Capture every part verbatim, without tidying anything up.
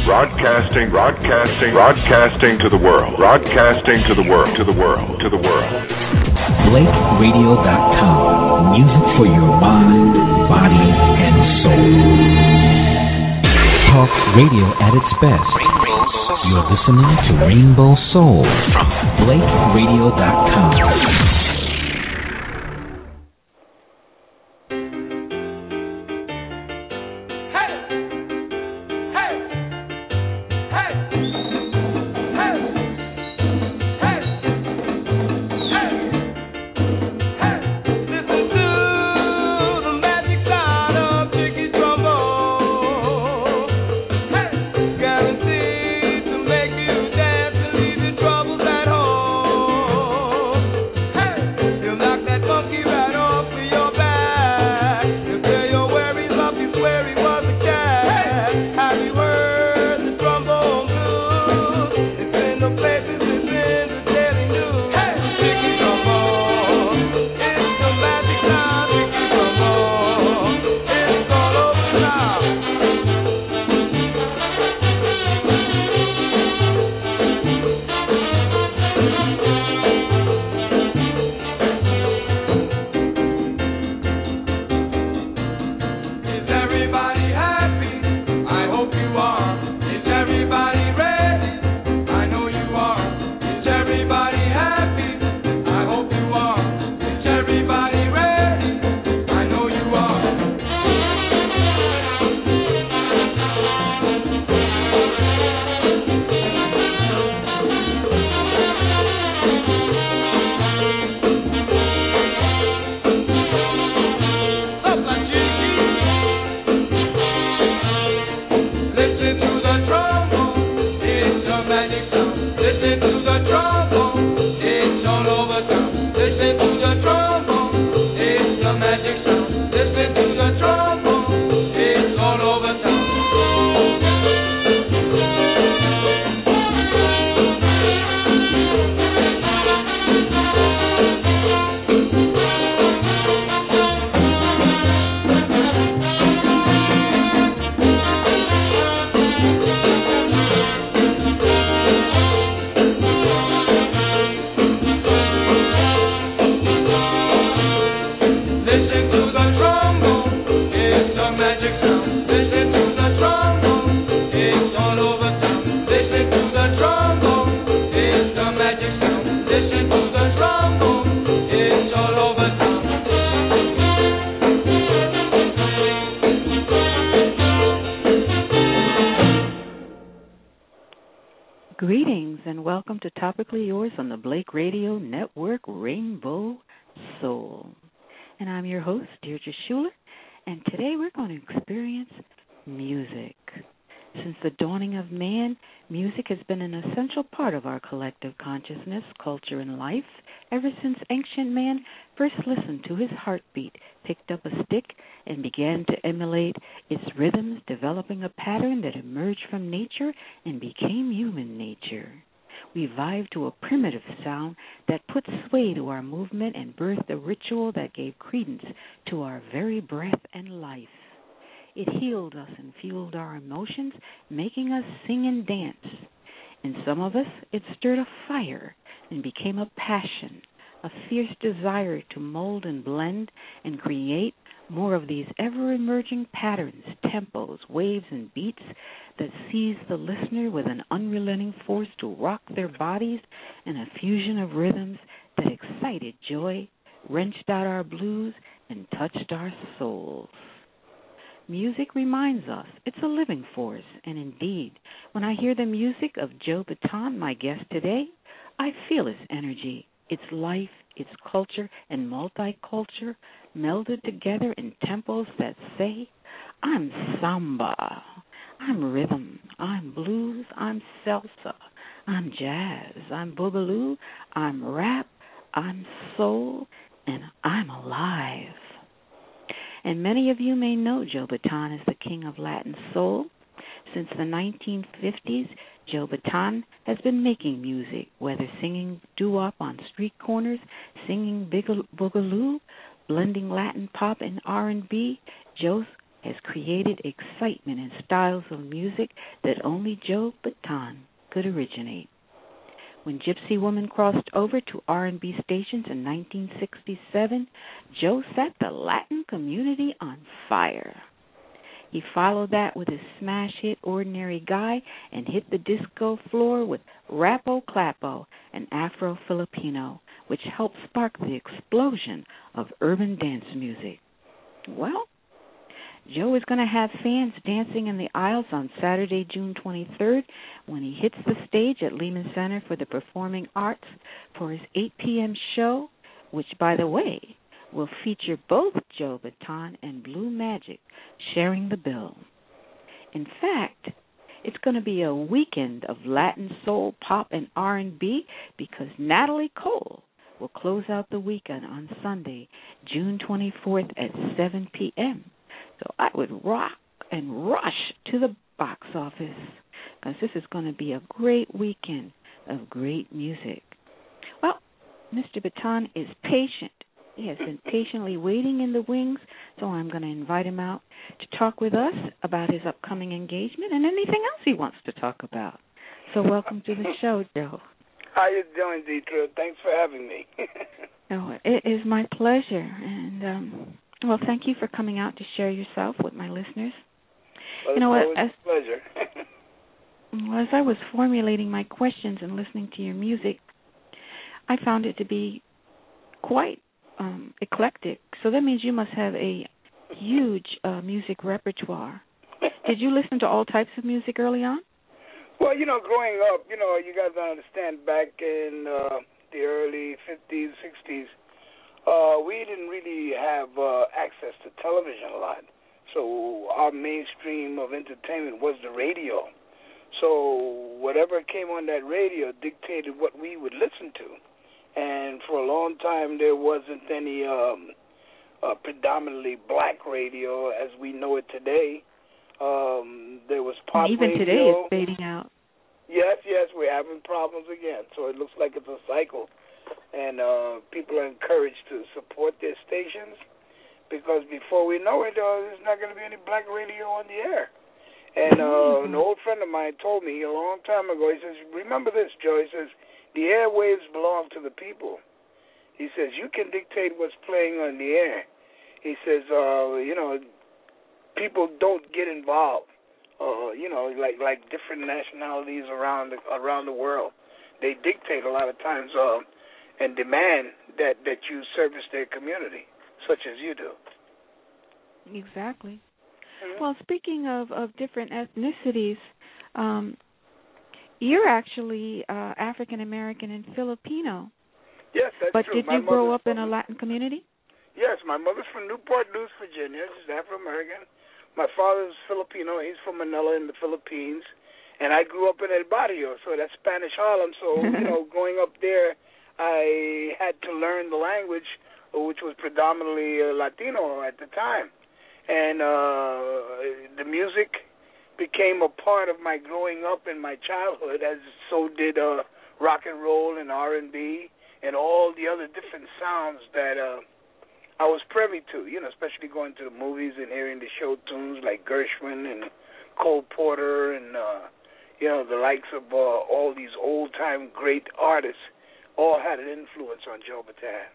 Broadcasting, broadcasting, broadcasting to the world. Broadcasting to the world, to the world, to the world. Blake Radio dot com. Music for your mind, body, and soul. Talk radio at its best. You're listening to Rainbow Soul from Blake Radio dot com. Greetings and welcome to Topically Yours on the Blake Radio Network, Rainbow Soul. And I'm your host, Deirdre Schuler, and today we're going to experience music. Since the dawning of man, music has been an essential part of our collective consciousness, culture, and life. Ever since ancient man first listened to his heartbeat, picked up a stick, and began to emulate its rhythms, developing a pattern that emerged from nature and became human nature. We vived to a primitive sound that put sway to our movement and birthed a ritual that gave credence to our very breath and life. It healed us and fueled our emotions, making us sing and dance. In some of us, it stirred a fire and became a passion, a fierce desire to mold and blend and create more of these ever-emerging patterns, tempos, waves, and beats that seize the listener with an unrelenting force to rock their bodies in a fusion of rhythms that excited joy, wrenched out our blues, and touched our souls. Music reminds us it's a living force, and indeed, when I hear the music of Joe Bataan, my guest today, I feel its energy, its life, its culture, and multiculture melded together in tempos that say, I'm samba, I'm rhythm, I'm blues, I'm salsa, I'm jazz, I'm boogaloo, I'm rap, I'm soul, and I'm alive. And many of you may know Joe Bataan as the king of Latin soul. Since the nineteen fifties, Joe Bataan has been making music, whether singing doo-wop on street corners, singing boogaloo, blending Latin pop and R and B. Joe has created excitement in styles of music that only Joe Bataan could originate. When Gypsy Woman crossed over to R and B stations in nineteen sixty-seven, Joe set the Latin community on fire. He followed that with his smash hit Ordinary Guy and hit the disco floor with Rapo Clapo and Afro Filipino, which helped spark the explosion of urban dance music. Well, Joe is going to have fans dancing in the aisles on Saturday, June twenty-third, when he hits the stage at Lehman Center for the Performing Arts for his eight p.m. show, which, by the way, will feature both Joe Bataan and Blue Magic sharing the bill. In fact, it's going to be a weekend of Latin soul, pop, and R and B because Natalie Cole will close out the weekend on Sunday, June twenty-fourth at seven p.m. So I would rock and rush to the box office because this is going to be a great weekend of great music. Well, Mister Bataan is patient. He has been patiently waiting in the wings, so I'm going to invite him out to talk with us about his upcoming engagement and anything else he wants to talk about. So welcome to the show, Joe. How you doing, Deidre? Thanks for having me. Oh, it is my pleasure. And, um, well, thank you for coming out to share yourself with my listeners. Well, you know what? It's a pleasure. Well, as I was formulating my questions and listening to your music, I found it to be quite um, eclectic. So that means you must have a huge uh, music repertoire. Did you listen to all types of music early on? Well, you know, growing up, you know, you got to understand back in uh, the early fifties, sixties, uh, we didn't really have uh, access to television a lot. So our mainstream of entertainment was the radio. So whatever came on that radio dictated what we would listen to. And for a long time, there wasn't any um, uh, predominantly black radio as we know it today. Um, there was pop Even radio. today it's fading out. Yes, yes, we're having problems again. So it looks like it's a cycle. And uh, people are encouraged to support their stations because before we know it, uh, there's not going to be any black radio on the air. And uh, an old friend of mine told me a long time ago, he says, remember this, Joe, he says, the airwaves belong to the people. He says, you can dictate what's playing on the air. He says, uh, you know, people don't get involved, uh, you know, like like different nationalities around the, around the world. They dictate a lot of times uh, and demand that, that you service their community, such as you do. Exactly. Well, speaking of, of different ethnicities, um, you're actually uh, African American and Filipino. Yes, that's but true. But did my you grow up from, in a Latin community? Yes, my mother's from Newport News, Virginia. She's Afro American. My father's Filipino. He's from Manila in the Philippines. And I grew up in El Barrio, so that's Spanish Harlem. So, you know, growing up there, I had to learn the language, which was predominantly uh, Latino at the time. And uh, the music became a part of my growing up in my childhood, as so did uh, rock and roll and R and B and all the other different sounds that uh, I was privy to, you know, especially going to the movies and hearing the show tunes like Gershwin and Cole Porter and, uh, you know, the likes of uh, all these old-time great artists all had an influence on Joe Bataan.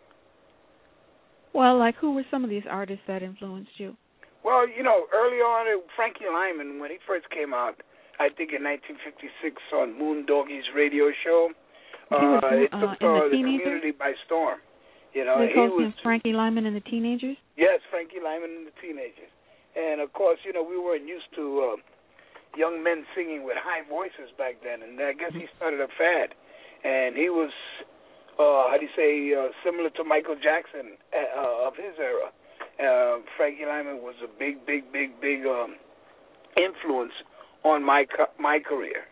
Well, like who were some of these artists that influenced you? Well, you know, early on, Frankie Lyman, when he first came out, I think in nineteen fifty-six on Moondoggy's radio show, he was, uh, it uh, took in the, uh, the community by storm. You know, they he called was him Frankie Lyman and the Teenagers? Yes, Frankie Lyman and the Teenagers. And, of course, you know, we weren't used to uh, young men singing with high voices back then, and I guess he started a fad. And he was... Uh, how do you say, uh, similar to Michael Jackson uh, of his era. Uh, Frankie Lyman was a big, big, big, big um, influence on my my career.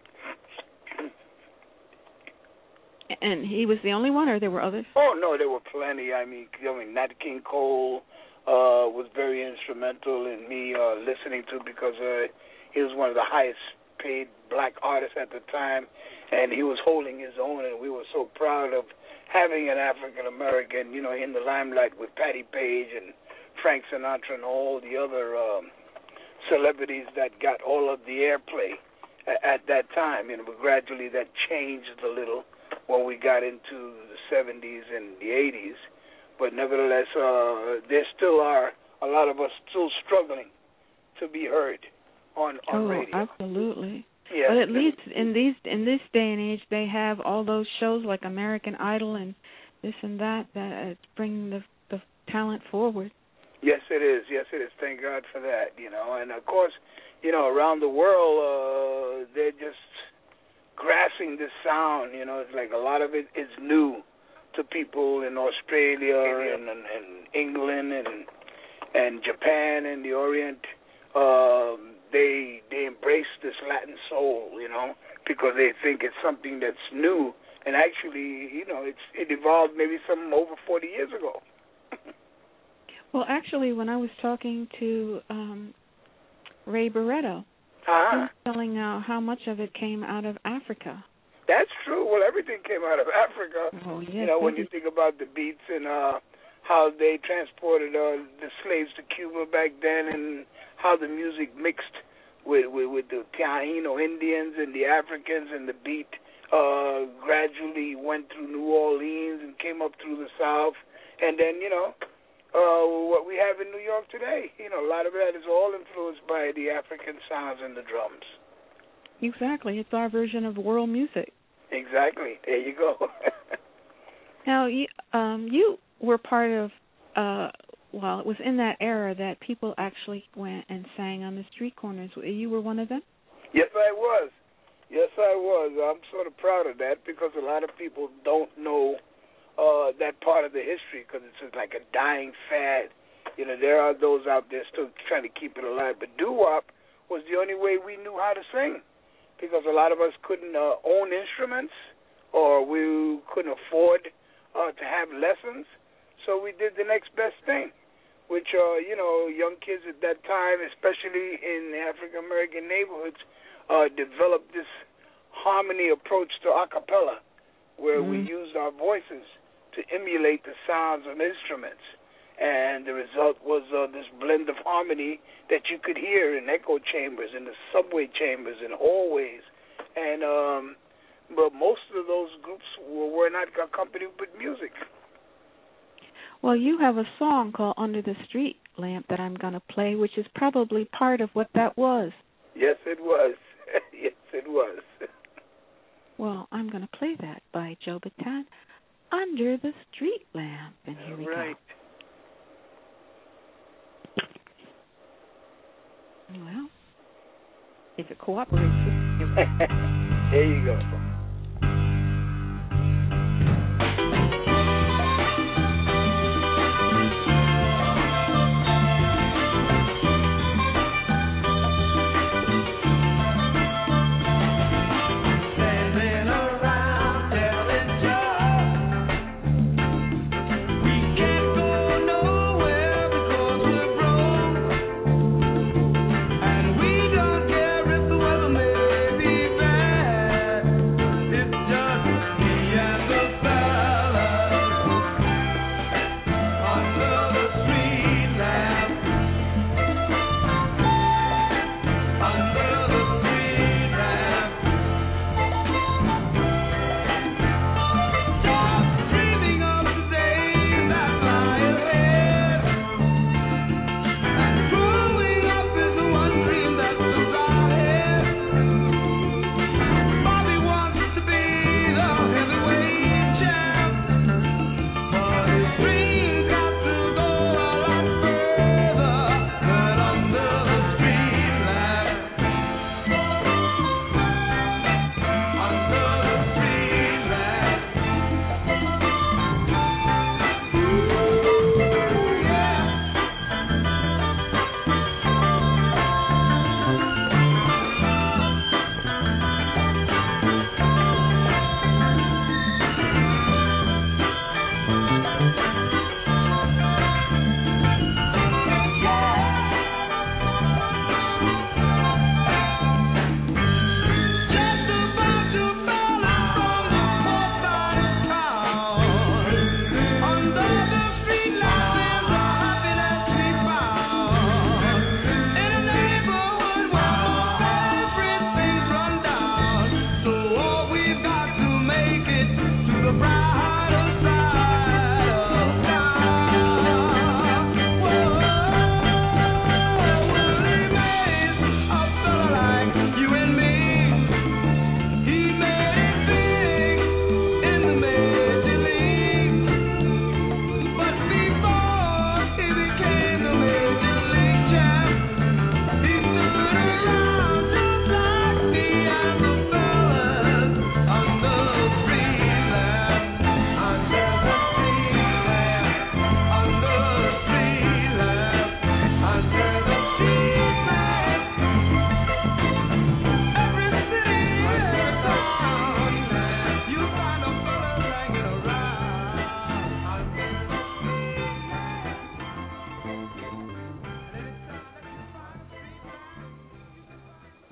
And he was the only one, or there were others? Oh, no, there were plenty. I mean, I mean Nat King Cole uh, was very instrumental in me uh, listening to because uh, he was one of the highest paid black artists at the time, and he was holding his own, and we were so proud of having an African American, you know, in the limelight with Patti Page and Frank Sinatra and all the other um, celebrities that got all of the airplay at, at that time. You know, but gradually that changed a little when we got into the seventies and the eighties. But nevertheless, uh, there still are a lot of us still struggling to be heard on, on oh, radio. Absolutely. Yes. But at least in these in this day and age, they have all those shows like American Idol and this and that that is bringing the the talent forward. Yes, it is. Yes, it is. Thank God for that. You know, and of course, you know, around the world, uh, they're just grasping this sound. You know, it's like a lot of it is new to people in Australia and, and, and England and and Japan and the Orient. Um, they they embrace this Latin soul, you know, because they think it's something that's new, and actually, you know, it's it evolved maybe some over forty years ago. Well, actually, when I was talking to um, Ray Barretto, uh-huh. he was telling uh, how much of it came out of Africa. That's true. Well, everything came out of Africa. Oh, yes, you know, when you think about the beats and uh, how they transported uh, the slaves to Cuba back then, and how the music mixed with with, with the Taino Indians and the Africans, and the beat uh, gradually went through New Orleans and came up through the South, and then, you know, uh, what we have in New York today. You know, a lot of that is all influenced by the African sounds and the drums. Exactly. It's our version of world music. Exactly. There you go. Now, you, um, you were part of, uh, well, it was in that era that people actually went and sang on the street corners. You were one of them? Yes, I was. Yes, I was. I'm sort of proud of that because a lot of people don't know uh, that part of the history because it's like a dying fad. You know, there are those out there still trying to keep it alive. But doo-wop was the only way we knew how to sing because a lot of us couldn't uh, own instruments or we couldn't afford uh, to have lessons. So we did the next best thing, which, uh, you know, young kids at that time, especially in African-American neighborhoods, uh, developed this harmony approach to a cappella where mm-hmm. we used our voices to emulate the sounds of instruments. And the result was uh, this blend of harmony that you could hear in echo chambers, in the subway chambers, in hallways. And um, but most of those groups were, were not accompanied with music. Well, you have a song called Under the Street Lamp that I'm going to play, which is probably part of what that was. Yes, it was. Yes, it was. Well, I'm going to play that by Joe Bataan, Under the Street Lamp. And here we right. go. Well, if it cooperates, there you go. And we don't care if the weather may be bad.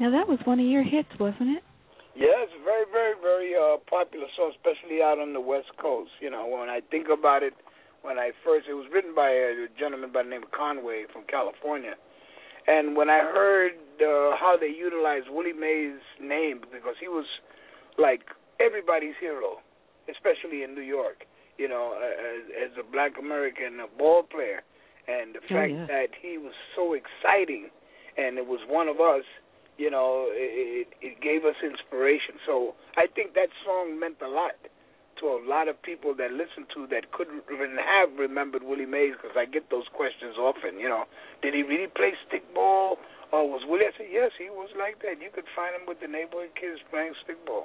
Now, that was one of your hits, wasn't it? Yeah, it's a very, very, very uh, popular song, especially out on the West Coast. You know, when I think about it, when I first, it was written by a gentleman by the name of Conway from California. And when I heard uh, how they utilized Willie Mays' name, because he was like everybody's hero, especially in New York, you know, as, as a black American a ball player. And the fact oh, yeah. that he was so exciting and it was one of us, you know, it, it gave us inspiration. So I think that song meant a lot to a lot of people that listened to that couldn't even have remembered Willie Mays, because I get those questions often, you know. Did he really play stickball? Or was Willie? I said, yes, he was like that. You could find him with the neighborhood kids playing stickball.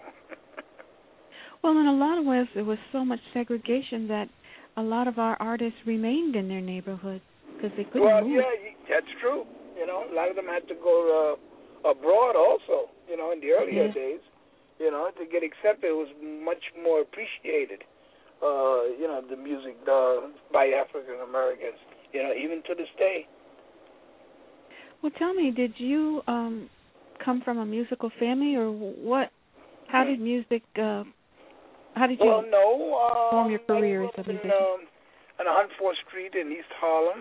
Well, in a lot of ways, there was so much segregation that a lot of our artists remained in their neighborhood because they couldn't well, move. Well, yeah, that's true. You know, a lot of them had to go uh, abroad also, you know, in the earlier yeah. days. You know, to get accepted was much more appreciated, uh, you know, the music uh, by African Americans, you know, even to this day. Well, tell me, did you um, come from a musical family, or what? How did music, uh, how did you well, no, um, form your career as a musician? Um, on one hundred fourth Street in East Harlem,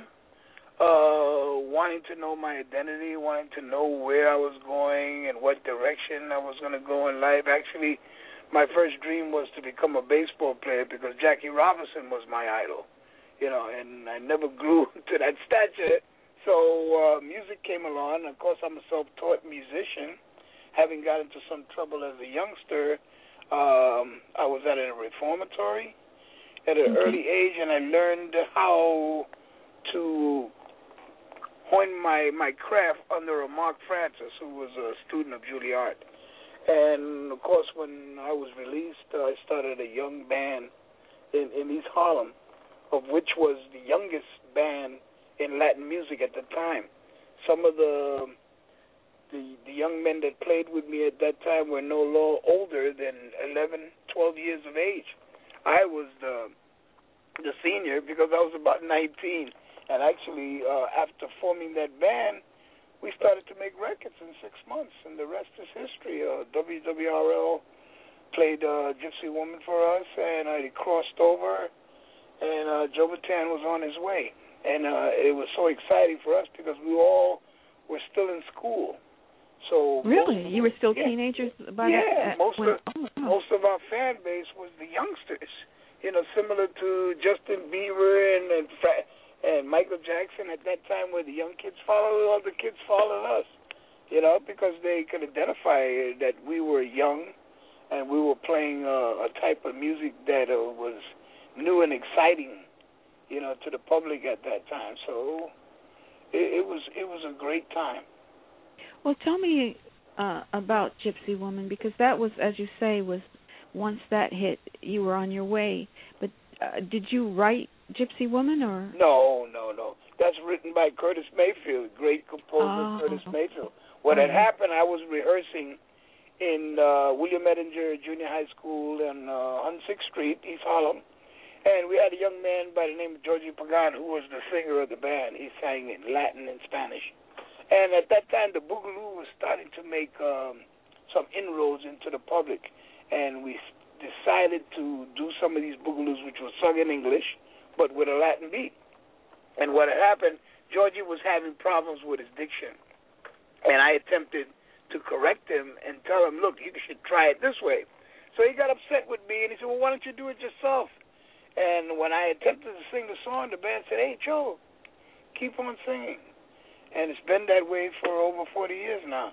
uh, wanting to know my identity, wanting to know where I was going and what direction I was going to go in life. Actually, my first dream was to become a baseball player because Jackie Robinson was my idol, you know, and I never grew to that stature. So uh, music came along. Of course, I'm a self-taught musician. Having got into some trouble as a youngster, um, I was at a reformatory at an okay. early age, and I learned how to honed my, my craft under a Mark Francis, who was a student of Juilliard. And, of course, when I was released, uh, I started a young band in, in East Harlem, of which was the youngest band in Latin music at the time. Some of the, the the young men that played with me at that time were no law older than eleven, twelve years of age. I was the the senior because I was about nineteen. And actually, uh, after forming that band, we started to make records in six months, and the rest is history. Uh, W W R L played uh, Gypsy Woman for us, and uh, he crossed over, and uh, Joe Bataan was on his way. And uh, it was so exciting for us because we all were still in school. So really? You were still yeah, teenagers by yeah, that? most when, of, oh, wow. most of our fan base was the youngsters, you know, similar to Justin Bieber and, and Fra- And Michael Jackson at that time, where the young kids followed, all the kids followed us, you know, because they could identify that we were young and we were playing uh, a type of music that uh, was new and exciting, you know, to the public at that time. So it, it was it was a great time. Well, tell me uh, about Gypsy Woman, because that was, as you say, was once that hit, you were on your way. But uh, did you write Gypsy Woman, or no, no, no? That's written by Curtis Mayfield, great composer oh. Curtis Mayfield. What oh. had happened, I was rehearsing in uh, William Edinger Junior High School on uh, on sixth Street, East Harlem, and we had a young man by the name of Georgie Pagan, who was the singer of the band. He sang in Latin and Spanish, and at that time, the Boogaloo was starting to make um, some inroads into the public, and we decided to do some of these Boogaloos, which were sung in English, but with a Latin beat. And what had happened, Georgie was having problems with his diction. And I attempted to correct him and tell him, look, you should try it this way. So he got upset with me, and he said, well, why don't you do it yourself? And when I attempted to sing the song, the band said, hey, Joe, keep on singing. And it's been that way for over forty years now.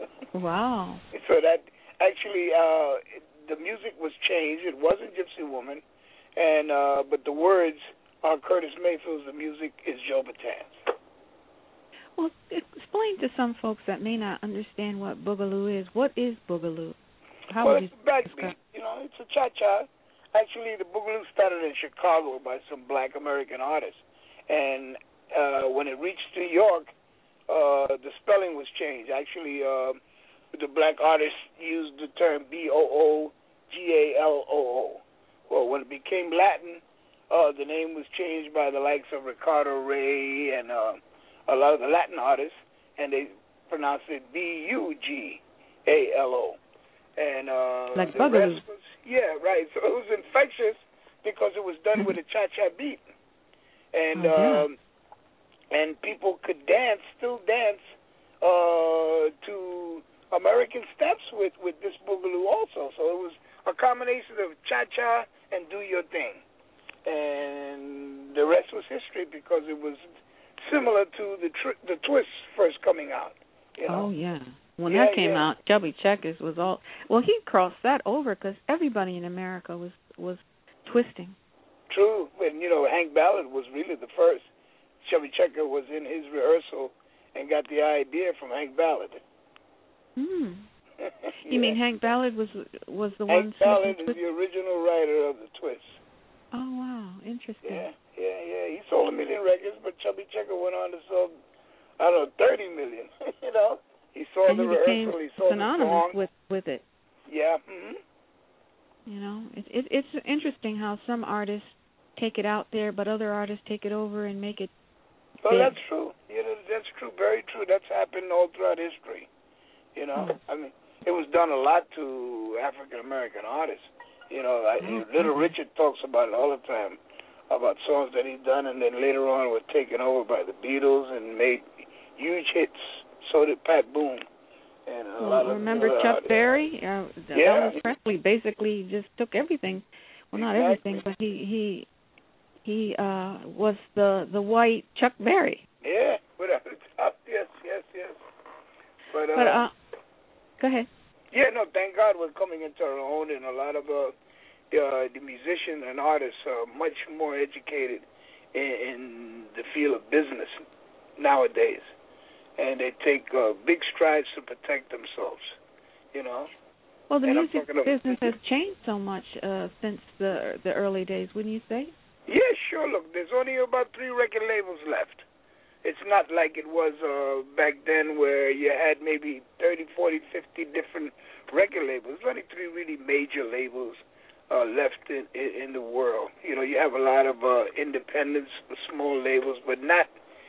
Wow. So that actually, uh, the music was changed. It wasn't Gypsy Woman. And uh, but the words are Curtis Mayfield's. The music is Joe Batan's. Well, explain to some folks that may not understand what Boogaloo is. What is Boogaloo? How well, would it's you a backbeat. describe? You know, it's a cha-cha. Actually, the Boogaloo started in Chicago by some Black American artists, and uh, when it reached New York, uh, the spelling was changed. Actually, uh, the Black artists used the term B O O G A L O O. Well, when it became Latin, uh, the name was changed by the likes of Ricardo Rey and uh, a lot of the Latin artists, and they pronounced it B U G A L O. And uh, like the Boogaloo. rest was, yeah, right. So it was infectious because it was done with a cha-cha beat. And, oh, yeah. um, and people could dance, still dance, uh, to American steps with, with this Boogaloo also. So it was a combination of cha-cha and do your thing. And the rest was history because it was similar to the tr- the twist first coming out. You know? Oh, yeah. When yeah, that came yeah. out, Chubby Checkers was all... Well, he crossed that over because everybody in America was, was twisting. True. And, you know, Hank Ballard was really the first. Chubby Checker was in his rehearsal and got the idea from Hank Ballard. Hmm. yeah. You mean Hank Ballard was was the Hank one... Hank Ballard is twist? the original writer of the twist. Oh, wow. Interesting. Yeah, yeah, yeah. He sold a million records, but Chubby Checker went on to sell, I don't know, thirty million. you know? He saw and the he rehearsal, he saw the synonymous song. with, with it. Yeah. Mm-hmm. You know, it, it, it's interesting how some artists take it out there, but other artists take it over and make it Well, big. that's true. You know, that's true, very true. That's happened all throughout history. You know, Mm. I mean, it was done a lot to African American artists. You know, I, Mm. Little Richard talks about it all the time, about songs that he done, and then later on were taken over by the Beatles and made huge hits. So did Pat Boone. And a well, lot of remember other Chuck artists. Berry? Uh, Yeah. Elvis Presley basically just took everything. Well, not Exactly. everything, but he he he uh, was the the white Chuck Berry. Yeah, without a doubt. Yes, yes, yes. But, uh, But uh, go ahead. yeah, no, thank God we're coming into our own, and a lot of uh, uh, the musicians and artists are much more educated in, in the field of business nowadays. And they take uh, big strides to protect themselves, you know. Well, the and music business has changed so much uh, since the the early days, wouldn't you say? Yeah, sure. Look, there's only about three record labels left. It's not like it was uh, back then where you had maybe thirty, forty, fifty different record labels. There's only three really major labels uh, left in, in, in the world. You know, you have a lot of uh, independents, small labels, but not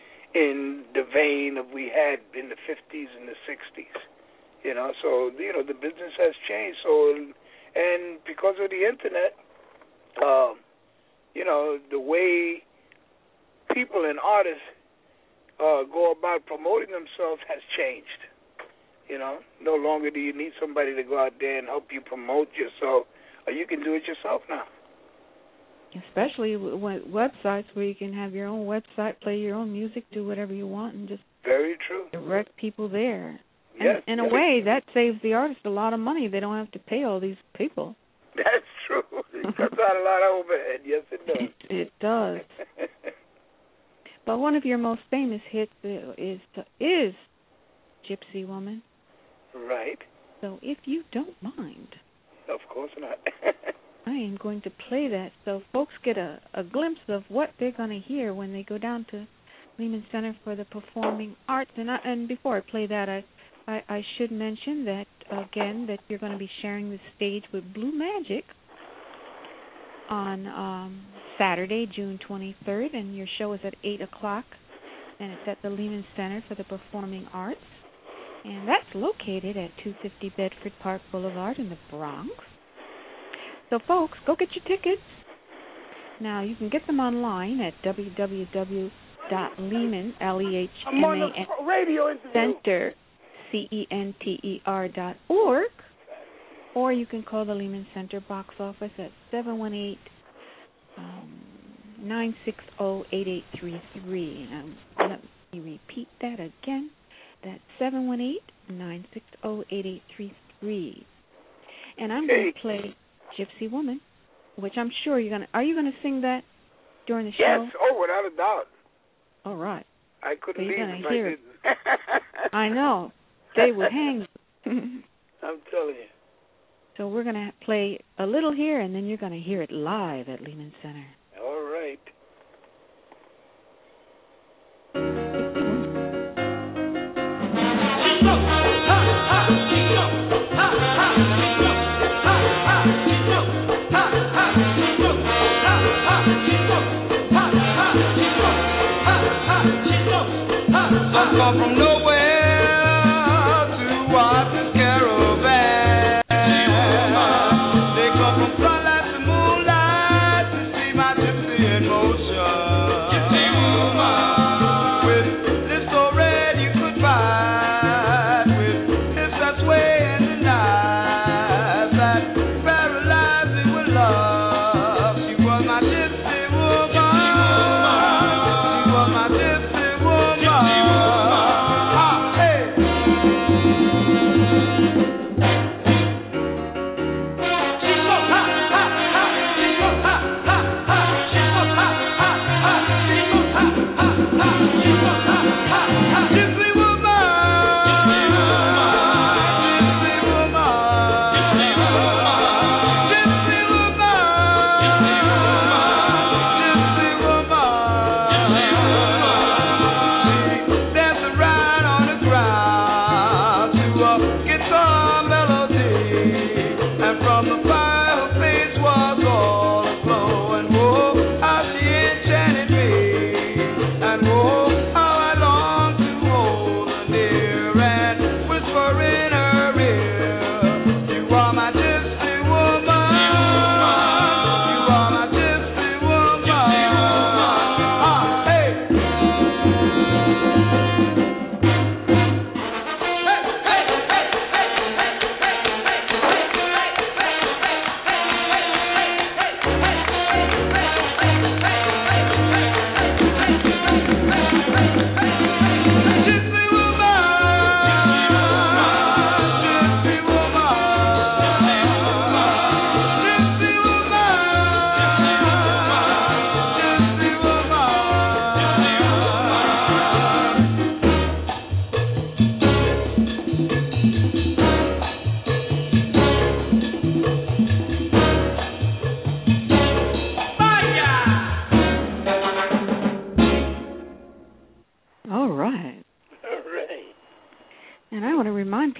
in the vein of we had in the fifties and the sixties, you know. So, you know, the business has changed. So, and because of the Internet, um, you know, the way people and artists uh, go about promoting themselves has changed. You know, no longer do you need somebody to go out there and help you promote yourself. Or you can do it yourself now. Especially with websites where you can have your own website, play your own music, do whatever you want, and just very true direct people there. Yes, and in yes. a way, that saves the artist a lot of money. They don't have to pay all these people. That's true. It cuts out a lot of overhead. Yes, it does. It, it does. But one of your most famous hits is is Gypsy Woman. Right. So if you don't mind, of course not. I am going to play that so folks get a, a glimpse of what they're going to hear when they go down to Lehman Center for the Performing Arts. And I, and before I play that, I, I, I should mention that, again, that you're going to be sharing the stage with Blue Magic on um, Saturday, June twenty-third, and your show is at eight o'clock, and it's at the Lehman Center for the Performing Arts. And that's located at two fifty Bedford Park Boulevard in the Bronx. So, folks, go get your tickets. Now, you can get them online at w w w dot lehman, L E H M A N, radio Center, C E N T E R dot org, or you can call the Lehman Center box office at seven one eight, nine six zero, eight eight three three. And let me repeat that again. That's seven one eight, nine six zero, eight eight three three. And I'm going to play Gypsy Woman, which I'm sure you're going to... Are you going to sing that during the show? Yes, oh, without a doubt. All right. I couldn't so leave if I didn't. It. I know. They would hang. I'm telling you. So we're going to play a little here, and then you're going to hear it live at Lehman Center. All right. I come from nowhere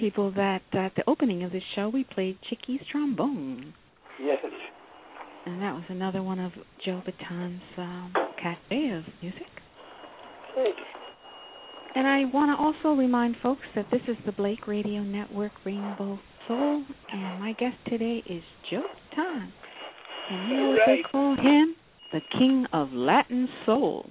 people that at the opening of this show we played Chicky's trombone. Yes. And that was another one of Joe Baton's um, cafe of music. Hey. And I want to also remind folks that this is the Blake Radio Network Rainbow Soul, and my guest today is Joe Baton. And you know what right. they call him? The King of Latin Soul.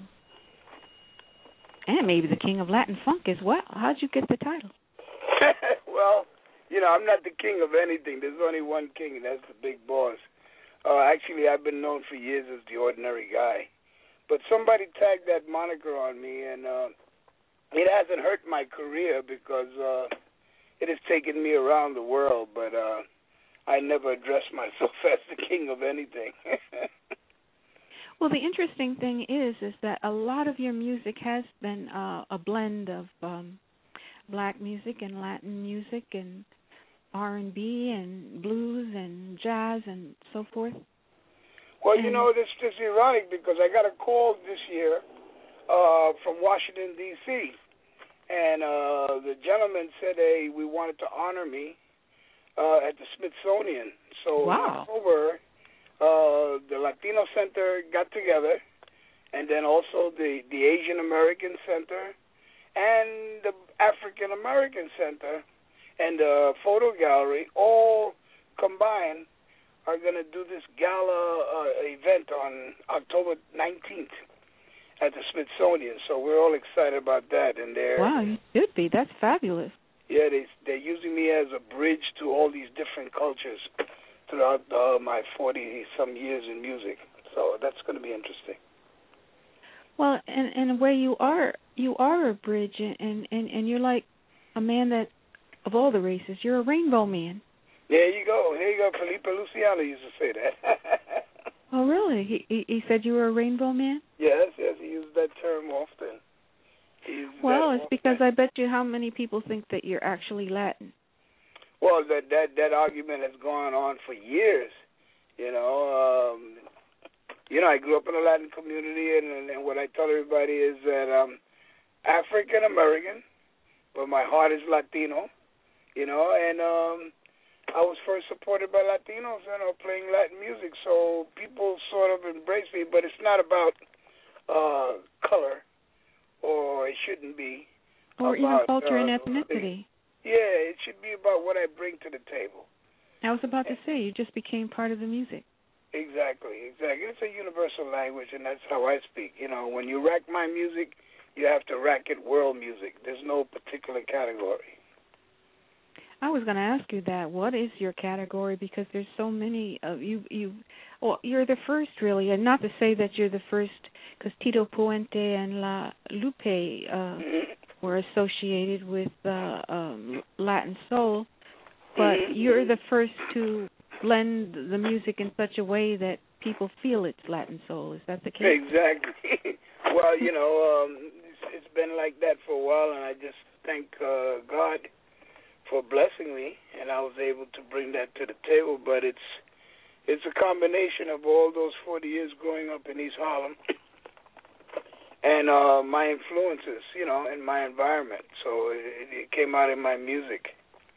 And maybe the King of Latin Funk as well. How'd you get the title? Well, you know, I'm not the king of anything. There's only one king, and that's the big boss. Uh, actually, I've been known for years as the ordinary guy. But somebody tagged that moniker on me, and uh, it hasn't hurt my career because uh, it has taken me around the world, but uh, I never addressed myself as the king of anything. Well, the interesting thing is is that a lot of your music has been uh, a blend of um, black music and Latin music and R and B and blues and jazz and so forth. Well, and you know, this is ironic because I got a call this year uh, from Washington, D C, and uh, the gentleman said, hey, we wanted to honor me uh, at the Smithsonian. So wow. in October, uh, the Latino Center got together, and then also the, the Asian American Center and the African American Center and the photo gallery all combined are going to do this gala uh, event on October nineteenth at the Smithsonian. So we're all excited about that. And they're wow, you should be. That's fabulous. Yeah, they they're using me as a bridge to all these different cultures throughout uh, my forty some years in music. So that's going to be interesting. Well, in in a way, you are you are a bridge, and and and you're like a man that of all the races, you're a rainbow man. There you go. There you go. Felipe Luciano used to say that. Oh, really? He, he he said you were a rainbow man? Yes, yes. He used that term often. Well, it's because I bet you how many people think that you're actually Latin. Well, that that that argument has gone on for years. You know, um, you know, I grew up in a Latin community, and, and, and what I tell everybody is that I'm African American, but my heart is Latino. You know, and um, I was first supported by Latinos, you know, playing Latin music. So people sort of embrace me, but it's not about uh, color, or it shouldn't be. Or about, even culture uh, and ethnicity. Yeah, it should be about what I bring to the table. I was about to say, you just became part of the music. Exactly, exactly. It's a universal language, and that's how I speak. You know, when you rack my music, you have to rack it world music. There's no particular category. I was going to ask you that. What is your category? Because there's so many of you. You, well, you're the first, really, and not to say that you're the first, because Tito Puente and La Lupe uh, mm-hmm. were associated with uh, um, Latin soul, but mm-hmm. you're the first to blend the music in such a way that people feel it's Latin soul. Is that the case? Exactly. Well, you know, um, it's, it's been like that for a while, and I just thank uh, God for blessing me, and I was able to bring that to the table. But it's it's a combination of all those forty years growing up in East Harlem and uh, my influences, you know, and my environment. So it, it came out in my music.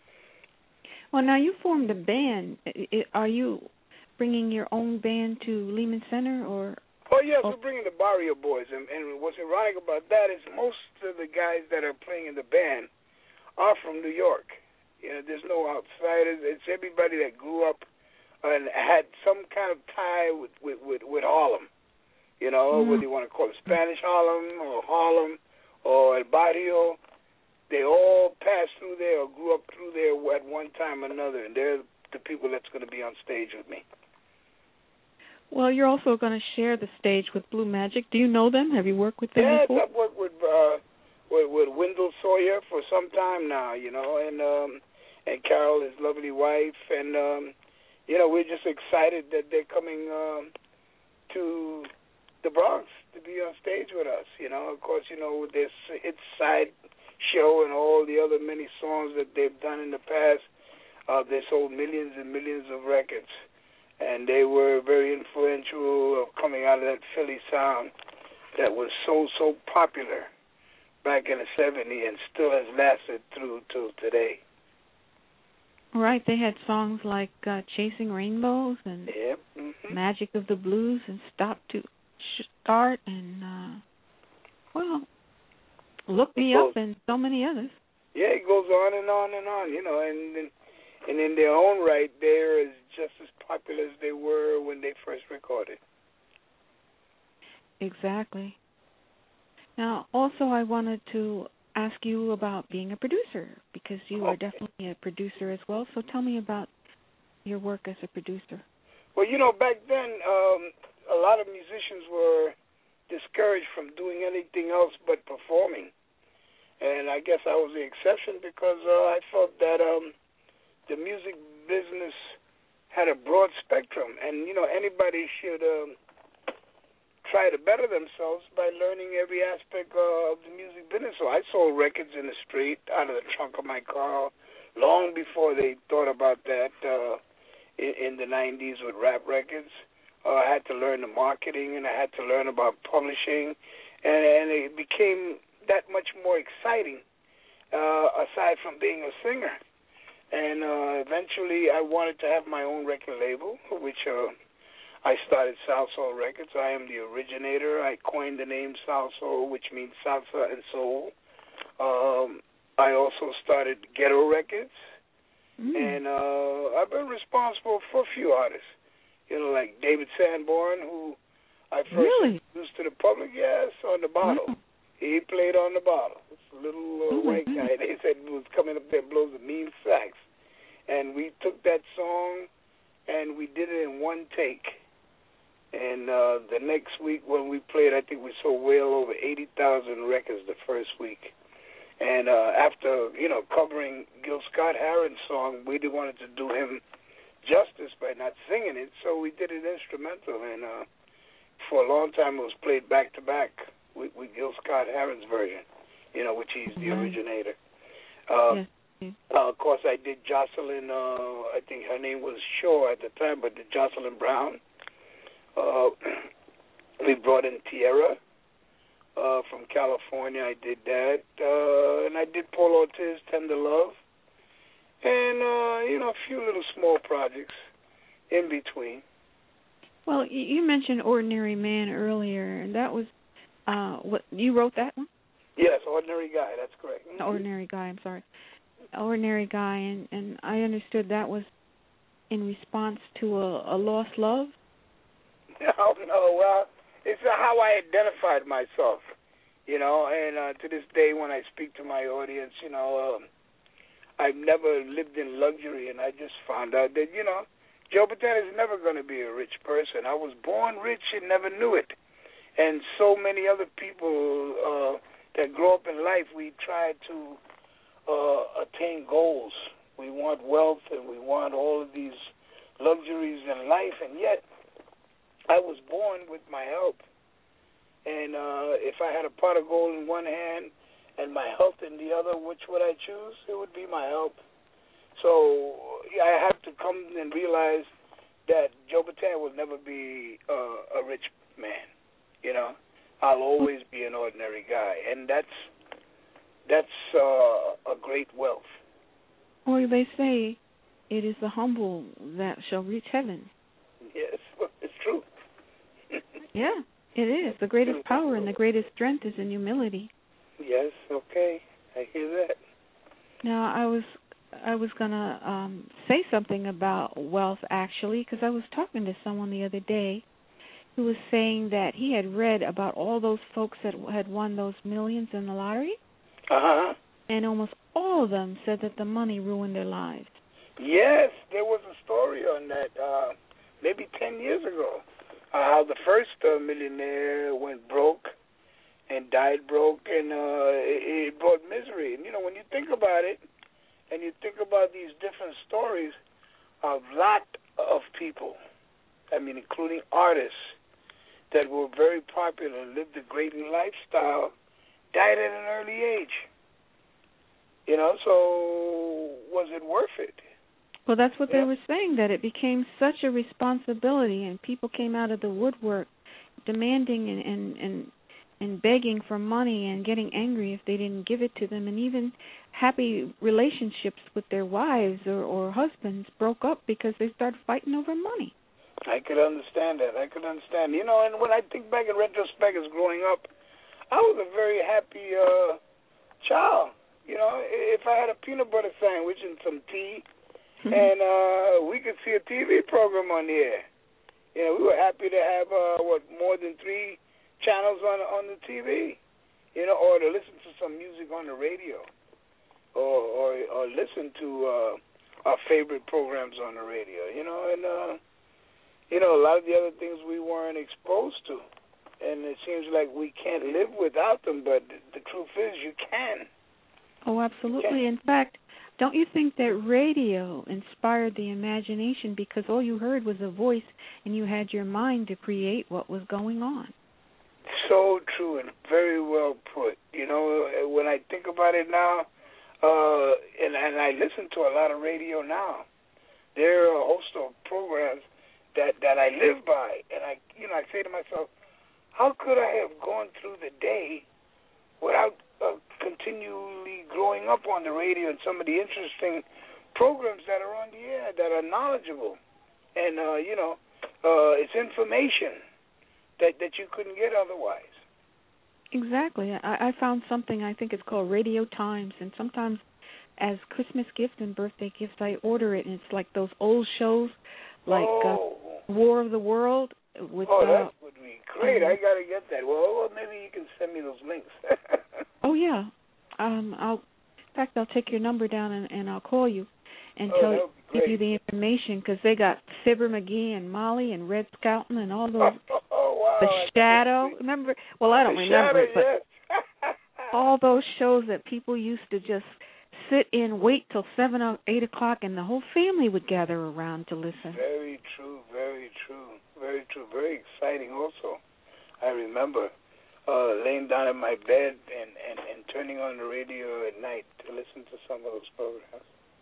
Well, now you formed a band. Are you bringing your own band to Lehman Center, or? Oh yes, oh. We're bringing the Barrio Boys, and, and what's ironic about that is most of the guys that are playing in the band are from New York. You know, there's no outsiders. It's everybody that grew up and had some kind of tie with, with, with, with Harlem. You know, mm-hmm. whether you want to call it Spanish Harlem or Harlem or El Barrio, they all passed through there or grew up through there at one time or another, and they're the people that's going to be on stage with me. Well, you're also going to share the stage with Blue Magic. Do you know them? Have you worked with them yes, before? Yes, I've worked with... Uh, With, with Wendell Sawyer for some time now, you know, and um, and Carol, his lovely wife, and um, you know, we're just excited that they're coming um, to the Bronx to be on stage with us. You know, of course, you know, with this It's Side show and all the other many songs that they've done in the past, uh, they sold millions and millions of records, and they were very influential of coming out of that Philly sound that was so so popular back in the seventies and still has lasted through to today. Right, they had songs like uh, Chasing Rainbows and Yep. Mm-hmm. Magic of the Blues and Stop to Start and, uh, well, Look Me goes, Up and so many others. Yeah, it goes on and on and on, you know, and, and, and in their own right, they're as, just as popular as they were when they first recorded. Exactly. Now, also I wanted to ask you about being a producer, because you okay. are definitely a producer as well. So tell me about your work as a producer. Well, you know, back then, um, a lot of musicians were discouraged from doing anything else but performing. And I guess I was the exception because uh, I felt that um, the music business had a broad spectrum. And, you know, anybody should um, try to better themselves by learning every aspect uh, of the music business. So I sold records in the street, out of the trunk of my car, long before they thought about that uh, in, in the nineties with rap records. Uh, I had to learn the marketing, and I had to learn about publishing, and, and it became that much more exciting, uh, aside from being a singer. And uh, eventually I wanted to have my own record label, which uh, I started Salsoul Records. I am the originator. I coined the name Salsoul, which means salsa and soul. Um, I also started Ghetto Records, mm. and uh, I've been responsible for a few artists. You know, like David Sanborn, who I first really? introduced to the public, yes, on the bottle. Mm. He played on the bottle. This little uh, oh white guy, they said he was coming up there, blows a mean sax. And we took that song, and we did it in one take. And uh, the next week when we played, I think we sold well over eighty thousand records the first week. And uh, after, you know, covering Gil Scott-Heron's song, we didn't want to do him justice by not singing it, so we did it instrumental. And uh, for a long time, it was played back-to-back with, with Gil Scott-Heron's version, you know, which he's the mm-hmm. originator. Uh, yes. Uh, of course, I did Jocelyn, uh, I think her name was Shaw at the time, but did Jocelyn Brown. Uh, we brought in Tierra uh, from California. I did that. Uh, and I did Paul Ortiz, Tender Love. And, uh, you know, a few little small projects in between. Well, you mentioned Ordinary Man earlier, and that was, uh, what you wrote that one? Yes, Ordinary Guy, that's correct. Mm-hmm. Ordinary Guy, I'm sorry. Ordinary Guy, and, and I understood that was in response to a, a lost love? No, no, well, it's how I identified myself, you know, and uh, to this day when I speak to my audience, you know, um, I've never lived in luxury, and I just found out that, you know, Joe Bataan is never going to be a rich person. I was born rich and never knew it. And so many other people uh, that grow up in life, we try to uh, attain goals. We want wealth, and we want all of these luxuries in life, and yet I was born with my help. And uh, if I had a pot of gold in one hand and my health in the other, which would I choose? It would be my help. So I have to come and realize that Joe Bataan will never be uh, a rich man. You know, I'll always be an ordinary guy, and that's that's uh, a great wealth. Well, they say it is the humble that shall reach heaven. Yes, it's true. Yeah, it is. The greatest power and the greatest strength is in humility. Yes, okay, I hear that. Now, I was I was gonna um, say something about wealth actually, because I was talking to someone the other day who was saying that he had read about all those folks that had won those millions in the lottery, uh-huh. and almost all of them said that the money ruined their lives. Yes, there was a story on that uh, maybe ten years ago. Uh, how the first uh, millionaire went broke and died broke, and uh, it, it brought misery. And, you know, when you think about it, and you think about these different stories, a lot of people, I mean, including artists that were very popular and lived a great lifestyle, died at an early age. You know, so was it worth it? Well, that's what yeah. they were saying, that it became such a responsibility, and people came out of the woodwork demanding and, and, and and begging for money and getting angry if they didn't give it to them, and even happy relationships with their wives or, or husbands broke up because they started fighting over money. I could understand that. I could understand. You know, and when I think back in retrospect as growing up, I was a very happy uh, child. You know, if I had a peanut butter sandwich and some tea, mm-hmm. and uh, we could see a T V program on the air. You know, we were happy to have, uh, what, more than three channels on on the T V, you know, or to listen to some music on the radio, or or, or listen to uh, our favorite programs on the radio, you know, and, uh, you know, a lot of the other things we weren't exposed to, and it seems like we can't live without them, but the truth is you can. Oh, absolutely. In fact, don't you think that radio inspired the imagination because all you heard was a voice and you had your mind to create what was going on? So true and very well put. You know, when I think about it now, uh, and, and I listen to a lot of radio now, there are a host of programs that, that I live by, and I, you know, I say to myself, how could I have gone through the day without uh, continually growing up on the radio and some of the interesting programs that are on the air that are knowledgeable, and uh, you know, uh, it's information that that you couldn't get otherwise. Exactly. I, I found something, I think it's called Radio Times, and sometimes as Christmas gifts and birthday gifts I order it, and it's like those old shows like oh. uh, War of the World. With, oh, that uh, would be great. Um, I got to get that. Well, well, maybe you can send me those links. Oh, yeah. Um, I'll, in fact, I'll take your number down and, and I'll call you and oh, tell give you the information, because they got Fibber McGee and Molly and Red Skelton and all those. Oh, oh wow. The Shadow. Remember? Well, I don't the remember Shadow, it, but yes. all those shows that people used to just sit in, wait till seven or eight o'clock, and the whole family would gather around to listen. Very true. Very true. Very true. Very exciting. Also, I remember uh, laying down in my bed and, and, and turning on the radio at night to listen to some of those programs.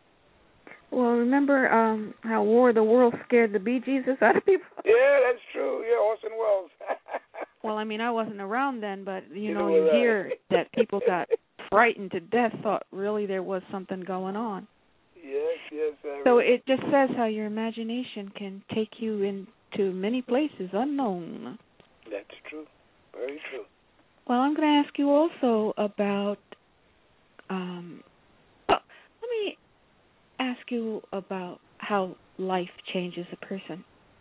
Well, remember um, how War of the World scared the bejesus out of people? Yeah, that's true. Yeah, Orson Welles. Well, I mean, I wasn't around then, but, you, you know, know you right. hear that people got frightened to death, thought really there was something going on. Yes, yes. I so remember. It just says how your imagination can take you into many places unknown. That's true. Very true. Well, I'm going to ask you also about, um, well, let me ask you about how life changes a person.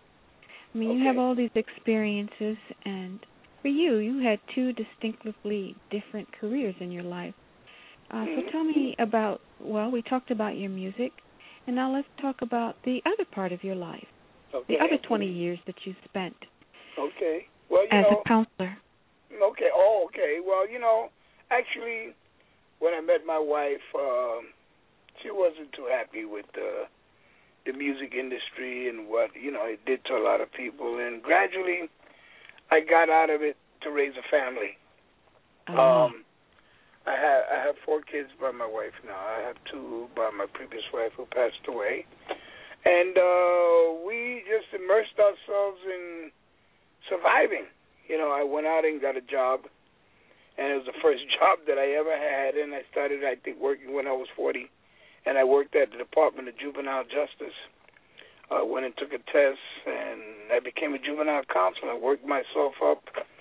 I mean, okay. you have all these experiences, and for you, you had two distinctively different careers in your life. Uh, mm-hmm. So tell me about, well, we talked about your music, and now let's talk about the other part of your life, okay. the other twenty years that you spent okay. well, you as know, a counselor. Okay. Oh, okay. Well, you know, actually, when I met my wife, um, she wasn't too happy with uh, the music industry and what, you know, it did to a lot of people. And gradually, I got out of it to raise a family. Uh-huh. Um, I have I have four kids by my wife now. I have two by my previous wife who passed away. And uh, we just immersed ourselves in surviving. You know, I went out and got a job, and it was the first job that I ever had, and I started, I think, working when I was forty, and I worked at the Department of Juvenile Justice. I uh, went and took a test, and I became a juvenile counselor. I worked myself up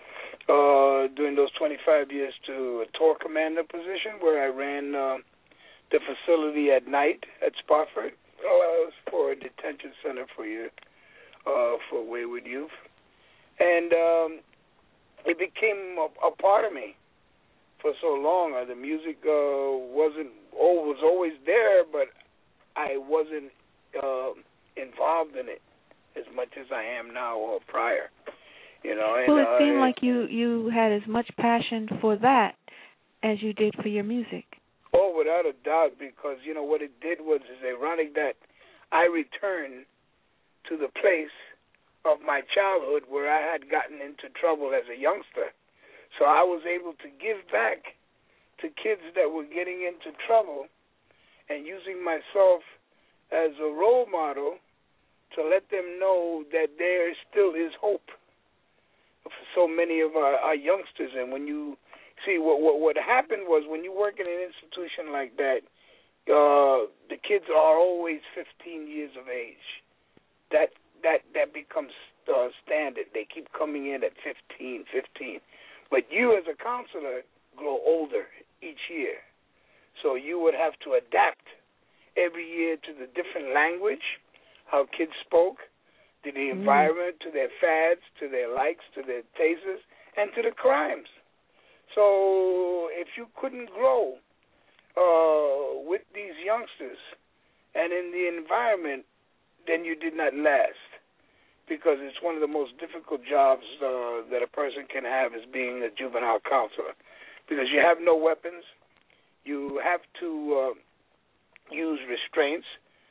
uh, during those twenty-five years to a tour commander position where I ran uh, the facility at night at Spofford. Oh, I was for a detention center for you, uh, for wayward youth. And um, it became a, a part of me for so long. Uh, the music uh, wasn't oh, was always there, but I wasn't uh, involved in it as much as I am now or prior. You know. And, well, it seemed uh, like you, you had as much passion for that as you did for your music. Oh, without a doubt, because, you know, what it did was it's ironic that I returned to the place of my childhood where I had gotten into trouble as a youngster. So I was able to give back to kids that were getting into trouble and using myself as a role model to let them know that there still is hope for so many of our, our youngsters. And when you see what, what what happened was when you work in an institution like that, uh, the kids are always fifteen years of age. That that that becomes uh, standard. They keep coming in at fifteen, fifteen. But you as a counselor grow older each year. So you would have to adapt every year to the different language, how kids spoke, to the mm. environment, to their fads, to their likes, to their tastes, and to the crimes. So if you couldn't grow uh, with these youngsters and in the environment, then you did not last, because it's one of the most difficult jobs uh, that a person can have is being a juvenile counselor, because you have no weapons. You have to uh, use restraints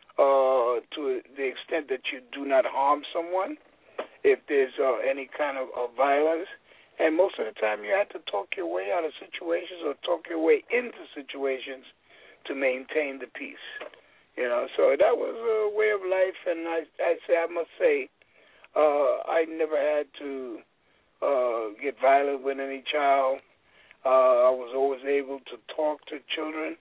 uh, to the extent that you do not harm someone if there's uh, any kind of, of violence. And most of the time you have to talk your way out of situations or talk your way into situations to maintain the peace. You know, so that was a way of life, and I, I say, I must say, uh, I never had to uh, get violent with any child. Uh, I was always able to talk to children.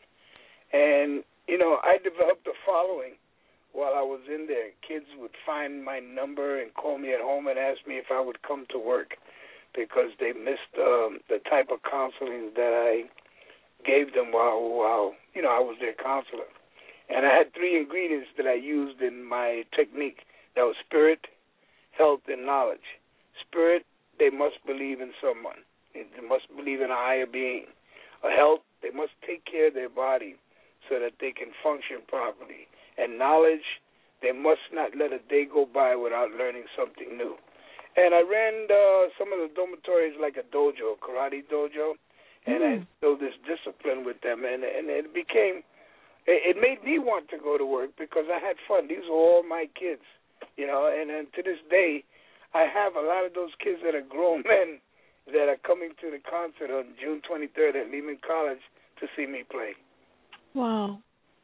And, you know, I developed a following while I was in there. Kids would find my number and call me at home and ask me if I would come to work because they missed um, the type of counseling that I gave them while, while, you know, I was their counselor. And I had three ingredients that I used in my technique. That was spirit, health, and knowledge. Spirit, they must believe in someone. They must believe in a higher being. A health, they must take care of their body so that they can function properly. And knowledge, they must not let a day go by without learning something new. And I ran uh, some of the dormitories like a dojo, a karate dojo, and mm. I built this discipline with them. And, and it became, it, it made me want to go to work because I had fun. These were all my kids, you know, and, and to this day, I have a lot of those kids that are grown men that are coming to the concert on June twenty-third at Lehman College to see me play. Wow.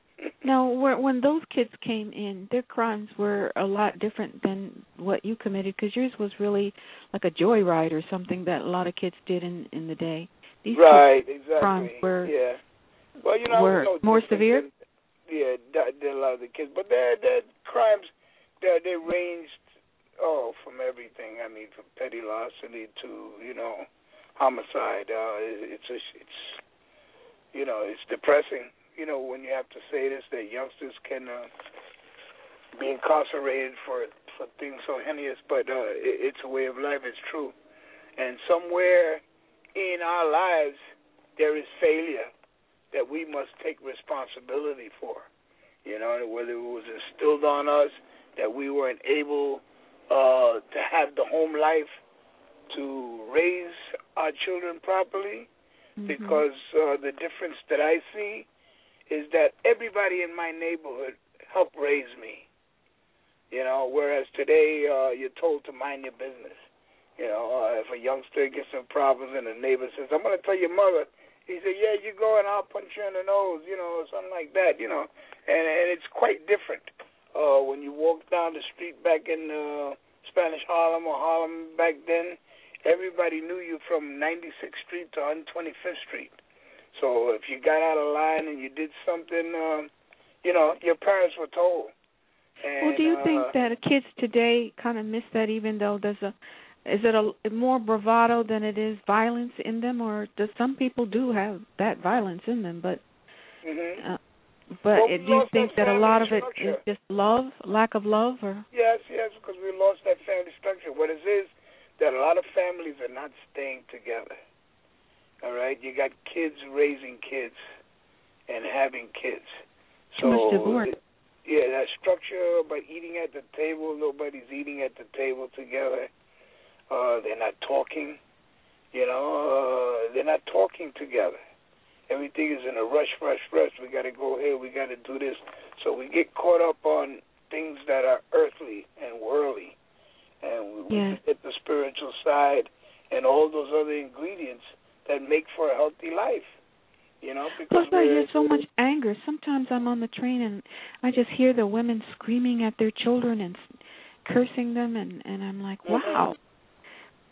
Now, when those kids came in, their crimes were a lot different than what you committed, because yours was really like a joyride or something that a lot of kids did in, in the day. These right, kids' exactly. crimes were, yeah. Well, you know, were no more severe? Than, yeah, than a lot of the kids. But their their crimes, they they ranged, oh, from everything. I mean, from petty larceny to, you know, homicide. Uh, it, it's, a, it's, you know, it's depressing. You know, when you have to say this, that youngsters can uh, be incarcerated for for things so heinous, but uh, it, it's a way of life. It's true. And somewhere in our lives, there is failure that we must take responsibility for. You know, whether it was instilled on us that we weren't able uh, to have the home life to raise our children properly, mm-hmm. because uh, the difference that I see is that everybody in my neighborhood helped raise me, you know, whereas today uh, you're told to mind your business. You know, uh, if a youngster gets some problems and the neighbor says, I'm going to tell your mother, he said, yeah, you go and I'll punch you in the nose, you know, or something like that, you know, and, and it's quite different. Uh, when you walk down the street back in uh, Spanish Harlem or Harlem back then, everybody knew you from ninety-sixth Street to one hundred twenty-fifth Street. So if you got out of line and you did something, um, you know, your parents were told. And, well, do you uh, think that kids today kind of miss that, even though there's a, is it a more bravado than it is violence in them, or does some people do have that violence in them, but mm-hmm. uh, but well, do you think that, that a lot of it structure. is just love, lack of love, or? Yes, yes, because we lost that family structure. What it is that a lot of families are not staying together. All right, you got kids raising kids and having kids. Too so, much divorce. Yeah, that structure by eating at the table, nobody's eating at the table together. Uh, they're not talking, you know, uh, they're not talking together. Everything is in a rush, rush, rush. We got to go here, we got to do this. So we get caught up on things that are earthly and worldly. And we yeah. forget the spiritual side and all those other ingredients that make for a healthy life, you know. Plus, I hear so much anger. Sometimes I'm on the train and I just hear the women screaming at their children and cursing them, and, and I'm like, wow.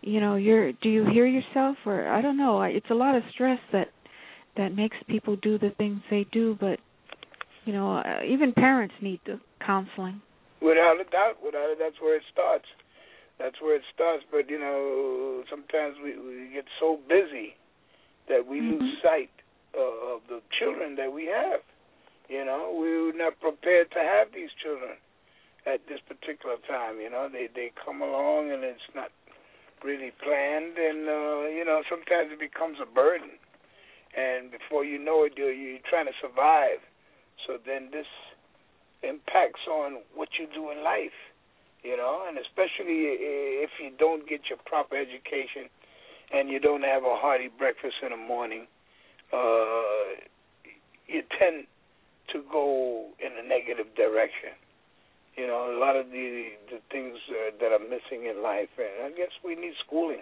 you know, you're do you hear yourself, or I don't know. It's a lot of stress that that makes people do the things they do, but you know, uh, even parents need the counseling. Without a doubt, without a, that's where it starts. That's where it starts. But you know, sometimes we, we get so busy that we mm-hmm. lose sight uh, of the children that we have. You know, we were not prepared to have these children at this particular time. You know, they they come along and it's not really planned, and uh, you know, sometimes it becomes a burden. And before you know it, you're, you're trying to survive. So then this impacts on what you do in life, you know, and especially if you don't get your proper education and you don't have a hearty breakfast in the morning, uh, you tend to go in a negative direction. You know, a lot of the the things uh, that are missing in life, and I guess we need schooling.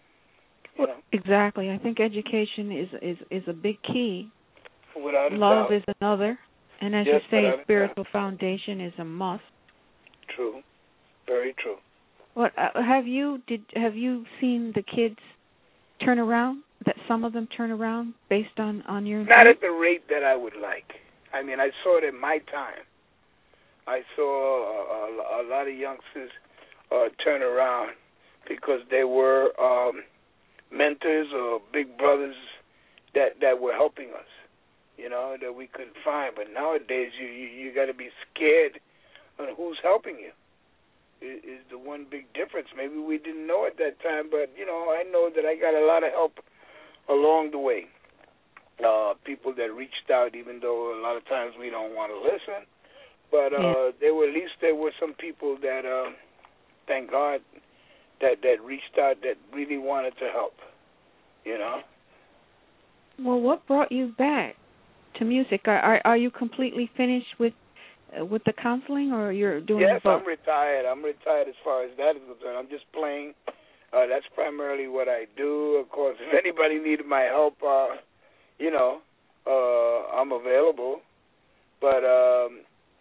You know? Exactly. I think education is, is, is a big key. Without a Love doubt. is another. And as yes, you say, a spiritual foundation is a must. True. Very true. What uh, have you did have you seen the kids turn around? That some of them turn around based on, on your Not at the rate that I would like. I mean, I saw it in my time. I saw a, a, a lot of youngsters uh, turn around because they were um, mentors or big brothers that, that were helping us, you know, that we couldn't find. But nowadays, you you, you got to be scared on who's helping you. Is, is the one big difference. Maybe we didn't know at that time, but, you know, I know that I got a lot of help along the way. Uh, people that reached out, even though a lot of times we don't want to listen. But uh, yeah. there were at least there were some people that, uh, thank God, that, that reached out that really wanted to help, you know. Well, what brought you back to music? Are are, are you completely finished with uh, with the counseling, or you're doing yes, both? I'm retired. I'm retired as far as that is concerned. I'm just playing. Uh, that's primarily what I do. Of course, if anybody needed my help, uh, you know, uh, I'm available. But um,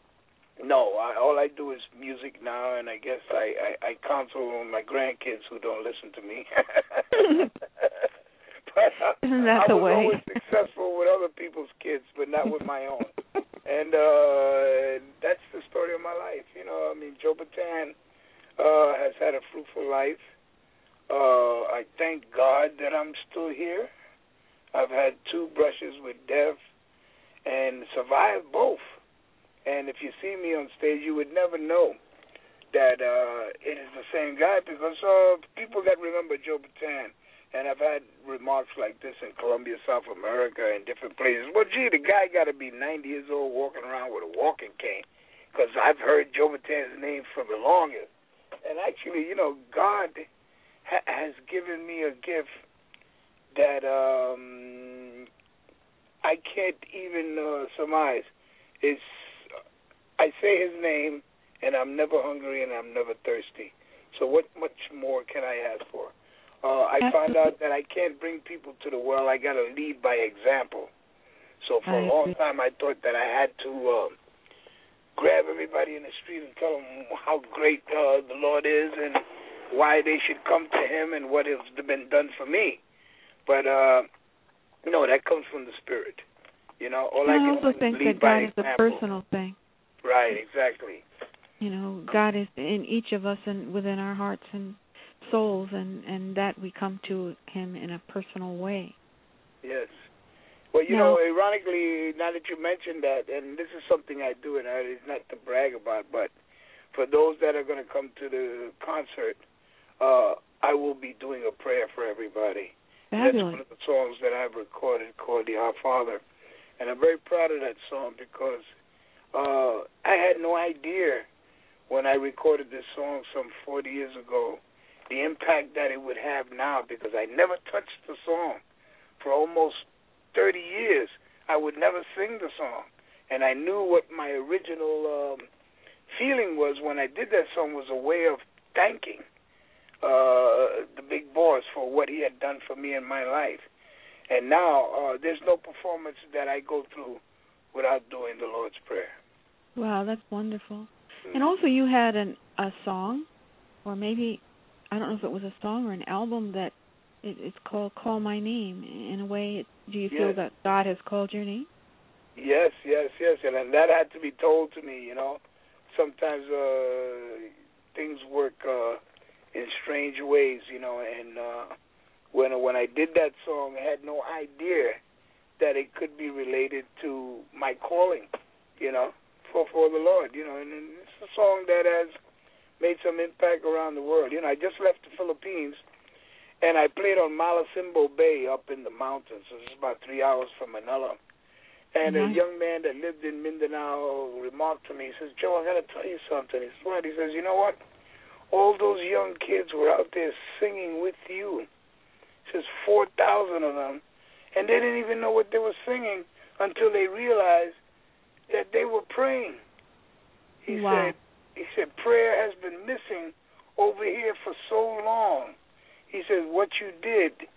no, I, all I do is music now, and I guess I, I, I counsel my grandkids who don't listen to me. But uh, Isn't that I the was way? always successful with other people's kids, but not with my own. And uh, that's the story of my life. You know, I mean, Joe Bataan uh, has had a fruitful life. Uh, I thank God that I'm still here. I've had two brushes with death and survived both. And if you see me on stage, you would never know that uh, it is the same guy, because uh, people that remember Joe Bataan, and I've had remarks like this in Colombia, South America, and different places. Well, gee, the guy got to be ninety years old walking around with a walking cane, because I've heard Joe Bataan's name for the longest. And actually, you know, God ha- has given me a gift that um, I can't even uh, surmise. It's I say his name, and I'm never hungry and I'm never thirsty. So what much more can I ask for? Uh, I found out that I can't bring people to the world. I got to lead by example. So for a long time, I thought that I had to uh, grab everybody in the street and tell them how great uh, the Lord is and why they should come to Him and what has been done for me. But uh, no, that comes from the Spirit. You know, all I, I can also do think is lead that by God is example. a personal thing. Right, exactly. You know, God is in each of us and within our hearts and souls, and, and that we come to Him in a personal way. Yes. Well, you now, know, ironically, now that you mentioned that, and this is something I do, and it's not to brag about, but for those that are going to come to the concert, uh, I will be doing a prayer for everybody. Fabulous. That's one of the songs that I've recorded called the Our Father. And I'm very proud of that song because uh, I had no idea when I recorded this song some forty years ago the impact that it would have now, because I never touched the song. For almost thirty years, I would never sing the song. And I knew what my original um, feeling was when I did that song was a way of thanking uh, the big boss for what he had done for me in my life. And now uh, there's no performance that I go through without doing the Lord's Prayer. Wow, that's wonderful. And also you had an, a song, or maybe, I don't know if it was a song or an album that it, it's called "Call My Name." In a way, it, do you feel yes. that God has called your name? Yes, yes, yes, and, and that had to be told to me. You know, sometimes uh, things work uh, in strange ways. You know, and uh, when when I did that song, I had no idea that it could be related to my calling. You know, for for the Lord. You know, and, and it's a song that has made some impact around the world. You know, I just left the Philippines, and I played on Malacimbo Bay up in the mountains. So it's about three hours from Manila. And mm-hmm. a young man that lived in Mindanao remarked to me, he says, Joe, I got to tell you something. He says, what? He says, you know what? All those young kids were out there singing with you. He says, four thousand of them. And they didn't even know what they were singing until they realized that they were praying. He wow. said, he said, prayer has been missing over here for so long. He says, what you did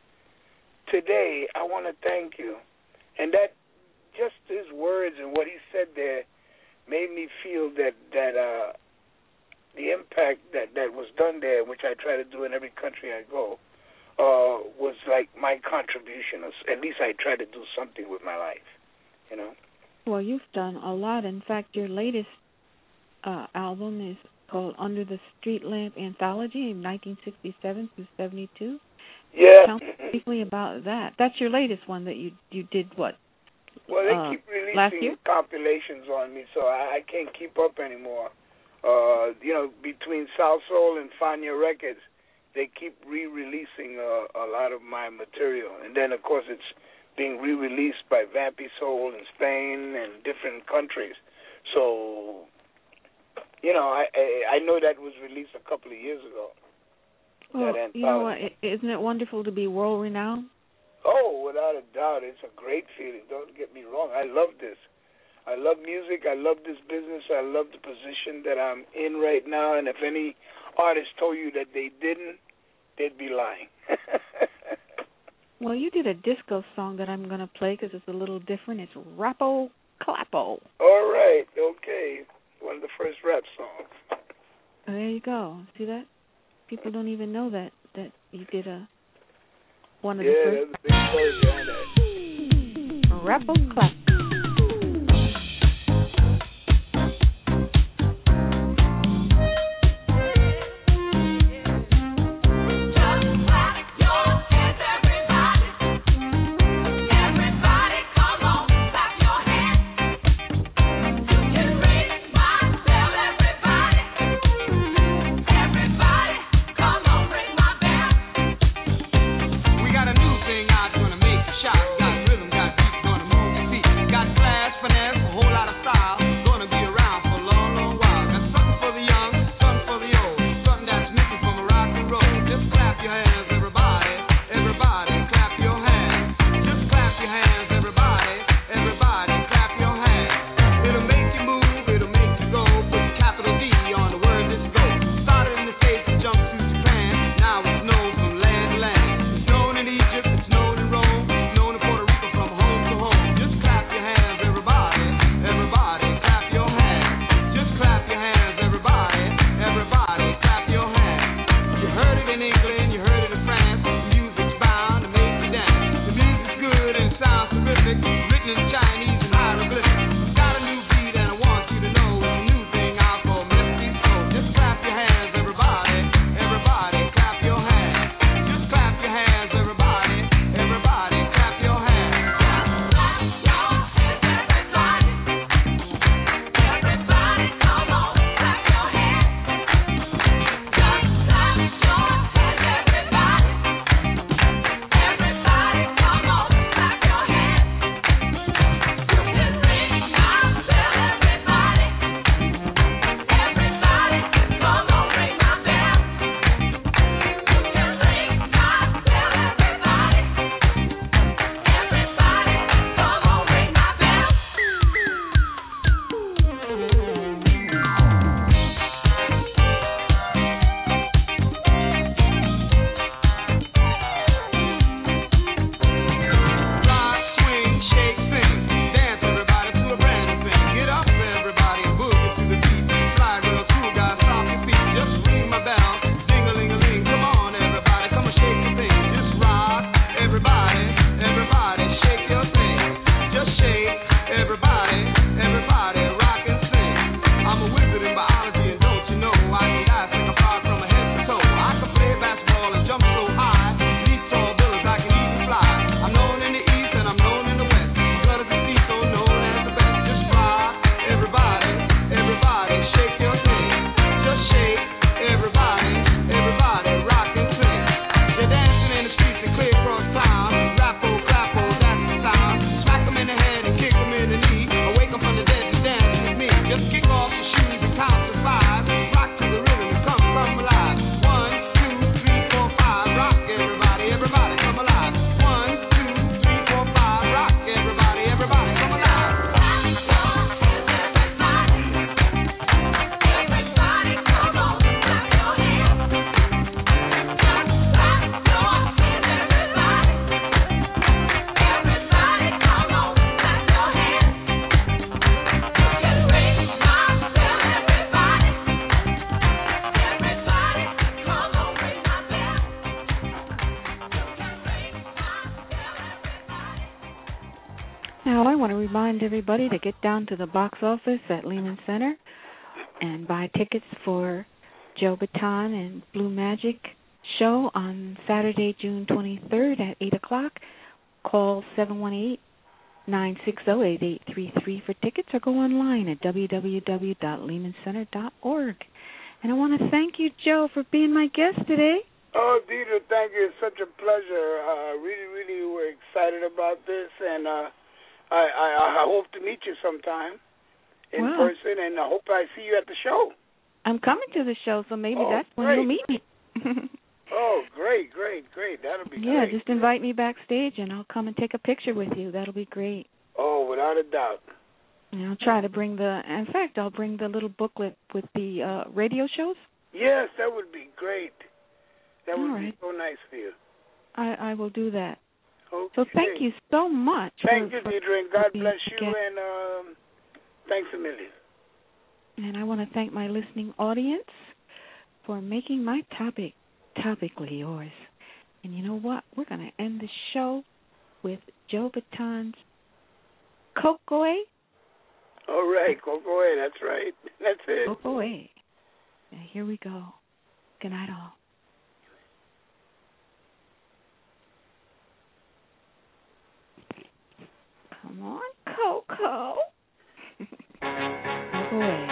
today, I want to thank you. And that, just his words and what he said there made me feel that that uh, the impact that, that was done there, which I try to do in every country I go, uh, was like my contribution. At least I try to do something with my life, you know. Well, you've done a lot. In fact, your latest uh, album is called Under the Street Lamp Anthology in nineteen sixty-seven through seventy-two. Yeah. Tell me briefly about that. That's your latest one that you you did what? Well, they uh, keep releasing compilations on me, so I, I can't keep up anymore. Uh, you know, between South Soul and Fania Records, they keep re-releasing uh, a lot of my material. And then, of course, it's being re-released by Vampy Soul in Spain and different countries. So, you know, I, I, I know that was released a couple of years ago. Well, you know what? Isn't it wonderful to be world-renowned? Oh, without a doubt. It's a great feeling. Don't get me wrong. I love this. I love music. I love this business. I love the position that I'm in right now. And if any artist told you that they didn't, they'd be lying. Well, you did a disco song that I'm going to play because it's a little different. It's Rappo Clappo. All right. Okay. One of the first rap songs. Oh, there you go. See that? People don't even know that, that you did a... One of yeah, the first. That's a big story behind that. Rappo Clap. We got a new thing out, gonna make you shout. Got rhythm, got beat, gonna move your feet. remind everybody to get down to the box office at Lehman Center and buy tickets for Joe Bataan and Blue Magic show on Saturday, June twenty-third at eight o'clock. Call seven one eight, nine six zero, eight eight three three for tickets or go online at w w w dot lehman center dot org. And I want to thank you, Joe, for being my guest today. Oh, Deidre, thank you. It's such a pleasure. Uh, really, really, we're excited about this, and uh, I, I, I hope to meet you sometime in wow. person, and I hope I see you at the show. I'm coming to the show, so maybe oh, that's when great. you'll meet me. Oh, great, great, great. That'll be yeah, great. Yeah, just invite me backstage, and I'll come and take a picture with you. That'll be great. Oh, without a doubt. And I'll try to bring the, in fact, I'll bring the little booklet with the uh, radio shows. Yes, that would be great. That would All right. be so nice for you. I, I will do that. Okay. So thank you so much. Thank for, you, Deidre, and God bless you, again. and um, thanks a million. And I want to thank my listening audience for making my topic topically yours. And you know what? We're going to end the show with Joe Bataan's Cocoa. All right, Cocoa, that's right. That's it. Cocoa. Now here we go. Good night, all. Come on, Coco. Cocoa.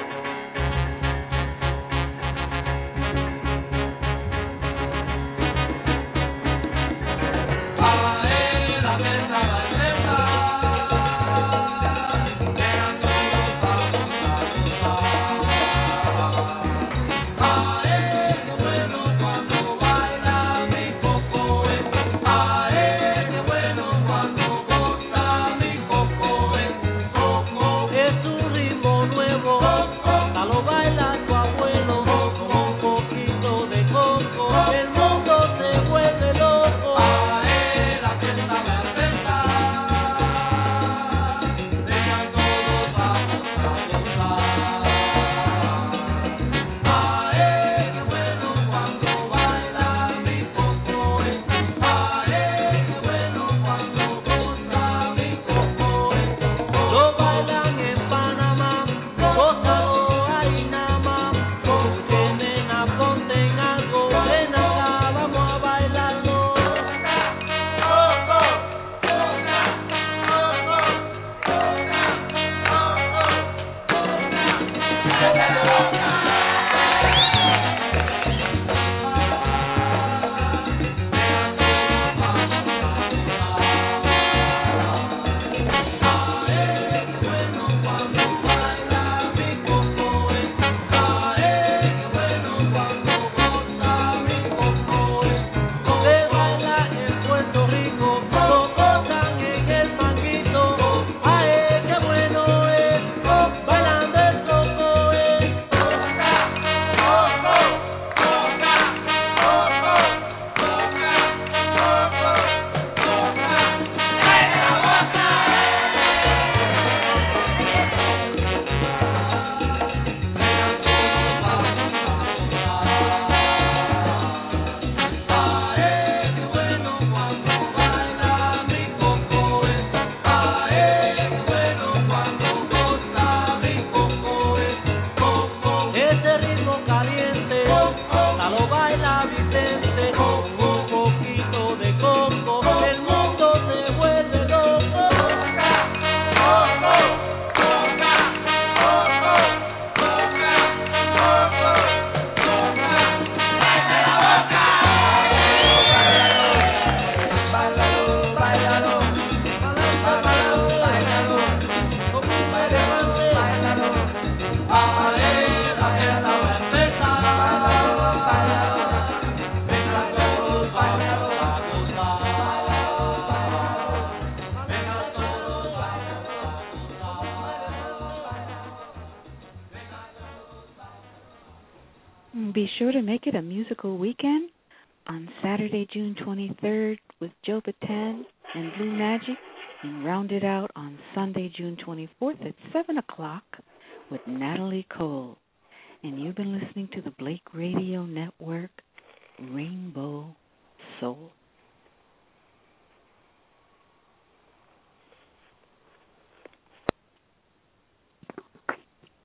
Be sure to make it a musical weekend on Saturday, June twenty-third with Joe Bataan and Blue Magic, and round it out on Sunday, June twenty-fourth at seven o'clock with Natalie Cole. And you've been listening to the Blake Radio Network, Rainbow Soul.